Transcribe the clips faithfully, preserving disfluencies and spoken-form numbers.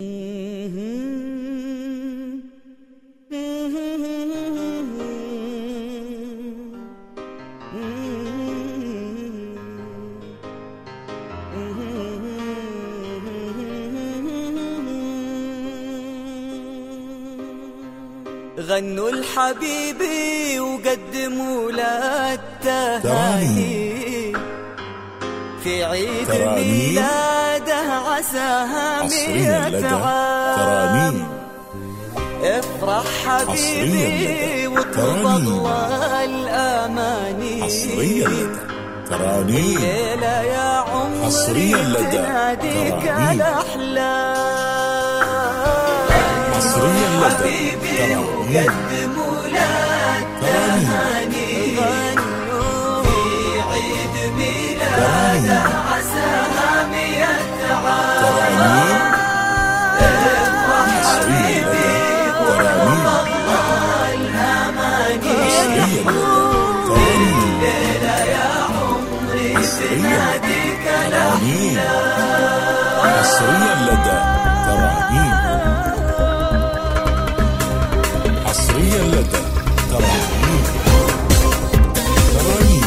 غنوا الحبيبي وقدموا له التهاني في عيد ميلاده عساها مئة عام. افرح حبيبي واطلب الله الاماني الليلة يا عمري تناديك الاحلام. حبيبي وقدموا له التهاني في عيد ميلاده عساها مئة عام. افرح حبيبي واطلب الله الاماني الليلة يا عمري تناديك الاحلام. حصريا لدى ترانيم. حصريا لدى ترانيم. ترانيم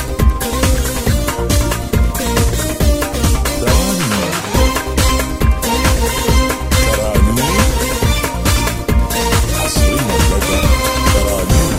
ترانيم ترانيم. حصريا لدى ترانيم.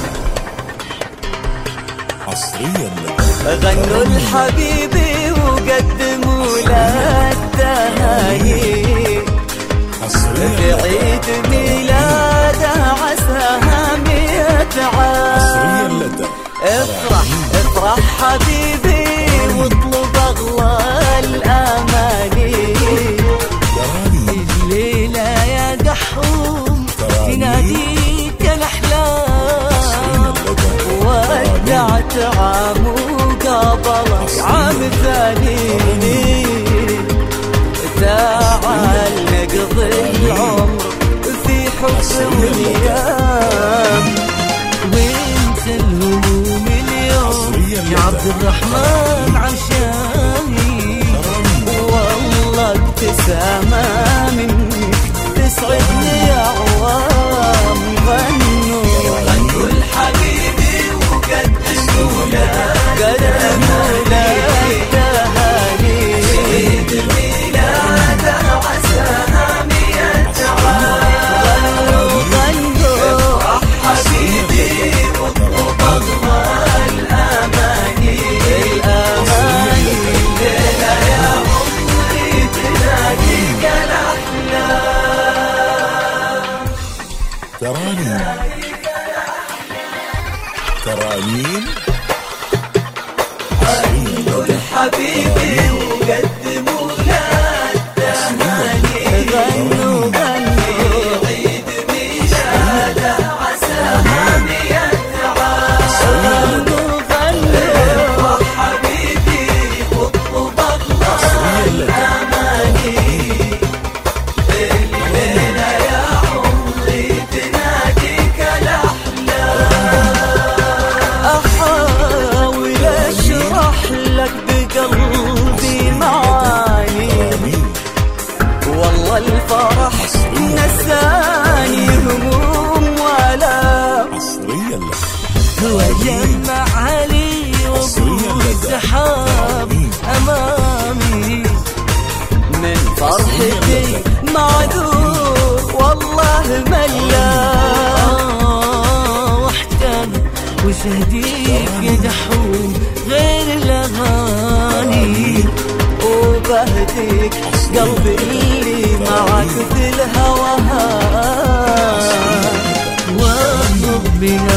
حصريا لدى. غنوا الحبيبي وقدموا له التهاني في عيد ميلاده عساها مئة عام. افرح افرح حبيبي واطلب اغلى الاماني الليلة يا دحوم تناديك الاحلام. ودعت عام وقابلك عام ثاني تعال نقضي العمر في حب وايام. وانت الهموم اليوم يا عبد الرحمن عشاني والله ابتسامة منك تسعدني اعوام. غنوا غنوا الحبيبي وقدموا له قدموا له التهاني عيد ميلاده عساها مئة عام. افرح حبيبي واطلب اغلى الاماني الاماني الليلة يا عمري تناديك الاحلام. ترانيم ترانيم. غنوا الحبيبي وقدموا له التهاني غنوا غنوا عيد ميلاده عساها مئة عام. غنوا غنوا افرح حبيبي واطلب اغلى الاماني الليلة يا عمري تناديك الاحلام. احاول اشرح لك بقلبي معاني والله الفرح نساني هموم ولا وجمع علي وابو السحاب امامي من فرحتي معذور والله ملا واحتم وشهديك يا دحوم غير الاغاني وبهديك قلبي اللي معك في الهوى واطلب من